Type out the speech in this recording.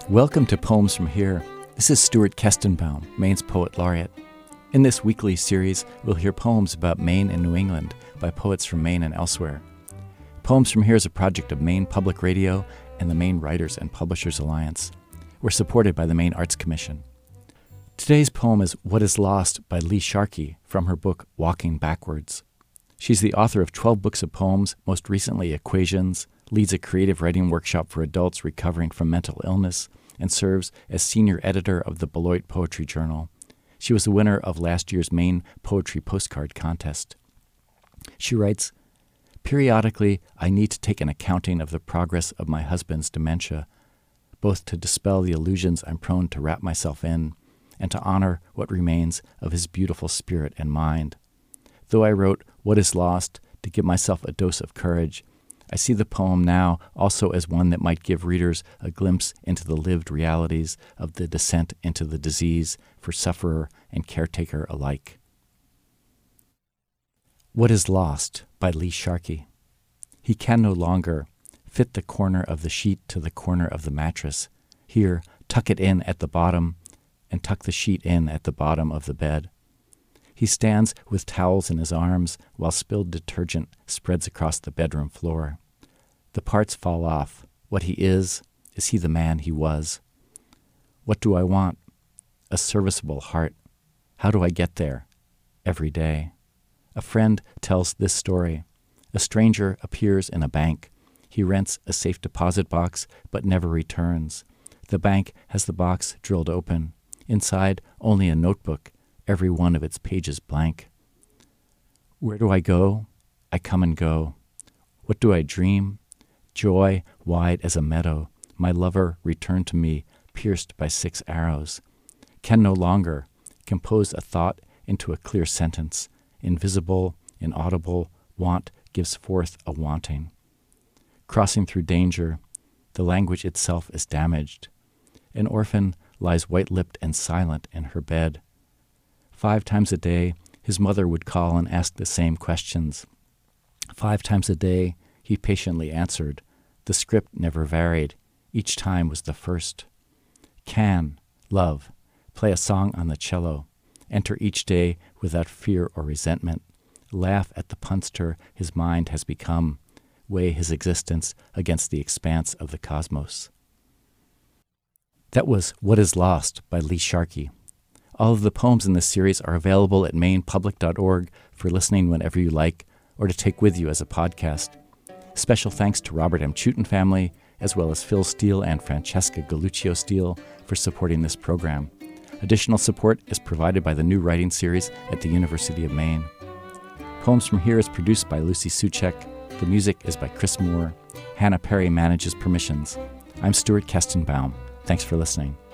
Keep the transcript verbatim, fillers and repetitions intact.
Welcome to Poems from Here. This is Stuart Kestenbaum, Maine's Poet Laureate. In this weekly series, we'll hear poems about Maine and New England by poets from Maine and elsewhere. Poems from Here is a project of Maine Public Radio and the Maine Writers and Publishers Alliance. We're supported by the Maine Arts Commission. Today's poem is What is Lost by Lee Sharkey from her book Walking Backwards. She's the author of twelve books of poems, most recently Equations, leads a creative writing workshop for adults recovering from mental illness, and serves as senior editor of the Beloit Poetry Journal. She was the winner of last year's Maine Poetry Postcard Contest. She writes, "Periodically, I need to take an accounting of the progress of my husband's dementia, both to dispel the illusions I'm prone to wrap myself in, and to honor what remains of his beautiful spirit and mind. Though I wrote What is Lost to give myself a dose of courage, I see the poem now also as one that might give readers a glimpse into the lived realities of the descent into the disease for sufferer and caretaker alike." What is Lost by Lee Sharkey. He can no longer fit the corner of the sheet to the corner of the mattress. Here, tuck it in at the bottom, and tuck the sheet in at the bottom of the bed. He stands with towels in his arms while spilled detergent spreads across the bedroom floor. The parts fall off. What he is, is he the man he was? What do I want? A serviceable heart. How do I get there? Every day. A friend tells this story. A stranger appears in a bank. He rents a safe deposit box but never returns. The bank has the box drilled open. Inside, only a notebook, every one of its pages blank. Where do I go? I come and go. What do I dream? Joy wide as a meadow. My lover returned to me, pierced by six arrows. Can no longer compose a thought into a clear sentence. Invisible, inaudible, want gives forth a wanting. Crossing through danger, the language itself is damaged. An orphan lies white-lipped and silent in her bed. Five times a day, his mother would call and ask the same questions. Five times a day, he patiently answered. The script never varied. Each time was the first. Can, love, play a song on the cello. Enter each day without fear or resentment. Laugh at the punster his mind has become. Weigh his existence against the expanse of the cosmos. That was What is Lost by Lee Sharkey. All of the poems in this series are available at maine public dot org for listening whenever you like or to take with you as a podcast. Special thanks to Robert M. Chutin family, as well as Phil Steele and Francesca Galuccio Steele for supporting this program. Additional support is provided by the New Writing Series at the University of Maine. Poems from Here is produced by Lucy Suchek. The music is by Chris Moore. Hannah Perry manages permissions. I'm Stuart Kestenbaum. Thanks for listening.